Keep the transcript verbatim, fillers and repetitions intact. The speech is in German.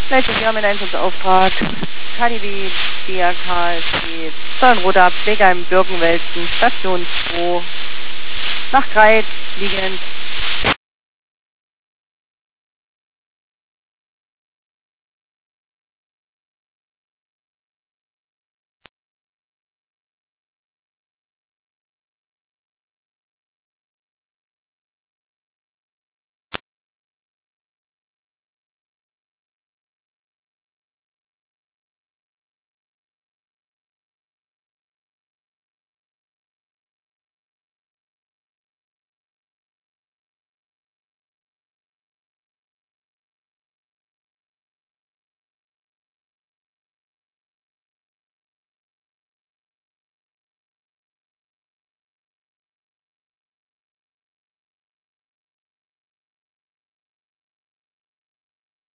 Leite vier mit Einsatzauffahrt. K D W, D R K, S G, Steuernroter, Pflegeheim, Birkenwelsen, Station zwei. Nach Greit, liegend.